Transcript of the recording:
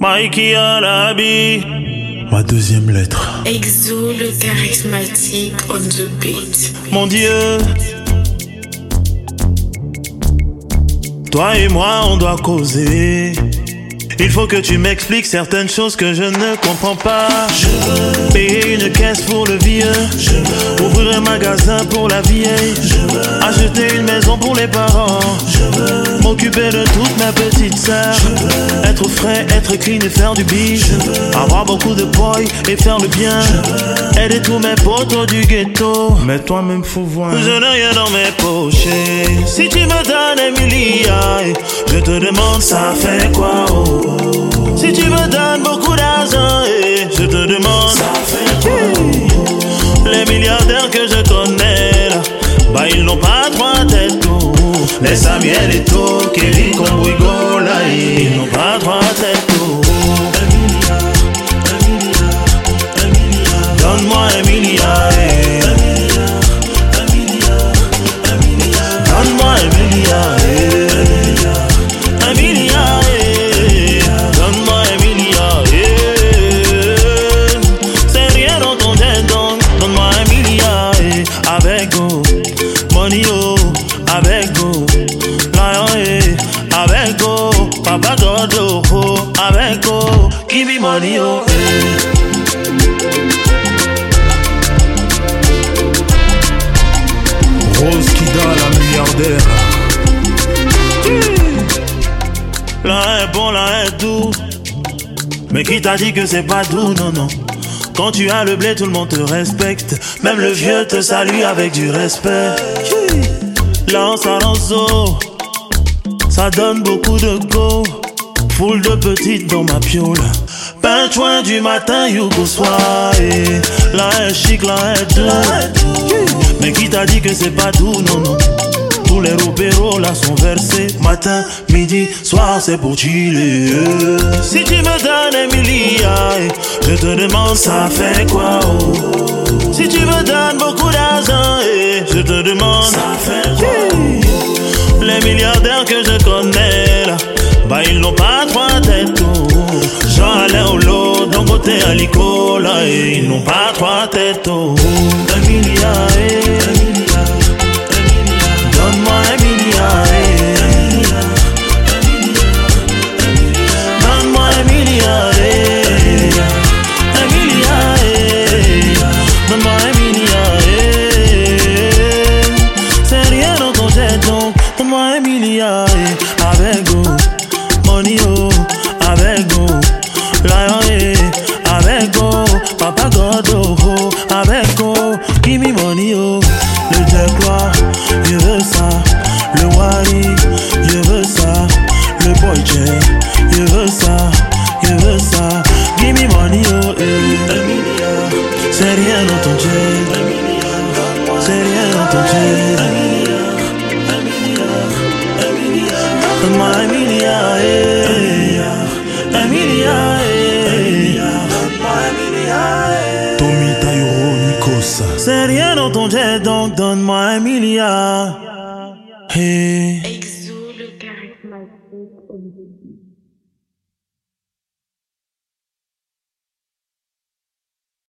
Mikey Alabi. Ma deuxième lettre. Exo le charismatique on the beat. Mon Dieu, toi et moi on doit causer. Il faut que tu m'expliques certaines choses que je ne comprends pas. Je veux payer une caisse pour le vieux. Je veux ouvrir un magasin pour la vieille. Je veux acheter une maison pour les parents. Je veux m'occuper de toutes mes petites sœurs. Je veux être frais, être clean et faire du bis. Je veux avoir beaucoup de boy et faire le bien. Je veux aider tous mes potos du ghetto. Mais toi-même faut voir. Je n'ai rien dans mes poches. Si tu me donnes un milliard, je te demande ça fait quoi, oh. Si tu me donnes beaucoup d'argent, je te demande ça fait quoi. Les milliardaires que je connais là, bah ils n'ont pas trois têtes, oh. Les Samuel et To, Kevin Combrigo là, ils n'ont pas trois têtes, oh. Donne-moi un milliard, donne-moi un milliard, un milliard, donne-moi un milliard, c'est rien dans ton jet, donc donne-moi un milliard, avec go, money oh, avec go, lion avec go, papa God oh, avec go, give me money oh. Rose Kida, la milliardaire. Là est bon, là est doux. Mais qui t'a dit que c'est pas doux, non, non. Quand tu as le blé, tout le monde te respecte. Même le vieux te salue avec du respect. Lance à l'anzo, ça donne beaucoup de go. Foule de petites dans ma piole. Peinture du matin, Yougo soir. Là est chic, là est doux. Mais qui t'a dit que c'est pas doux, non, non. Tous les ropéros là sont versés. Matin, midi, soir, c'est pour chiller. Si tu me donnes un milliard, je te demande ça fait quoi, oh. Si tu me donnes beaucoup d'argent, je te demande ça fait quoi. Les milliardaires que je connais là, bah ils n'ont pas trois têtes, oh. Jean Alain Olo, d'un côté Alico là, et ils n'ont pas trois têtes, oh. Un milliard, donne-moi un milliard, donne-moi un milliard, un milliard, donne-moi un milliard, c'est rien dans ton jet, donc donne-moi un milliard, avec go, money oh, avec go, lion avec go, papa God oh, avec go, give me money oh, le Jaguar, je veux ça, le Wally, je veux ça, le Boy J, je veux ça, give me money oh, c'est rien dans ton jet, c'est rien dans ton jet, donne-moi un milliard, un milliard, donne-moi un milliard, Tommy Taïro Nikos. c'est rien dans ton jet, donc donne-moi un milliard. Hey. Exo le charismatique on the beat.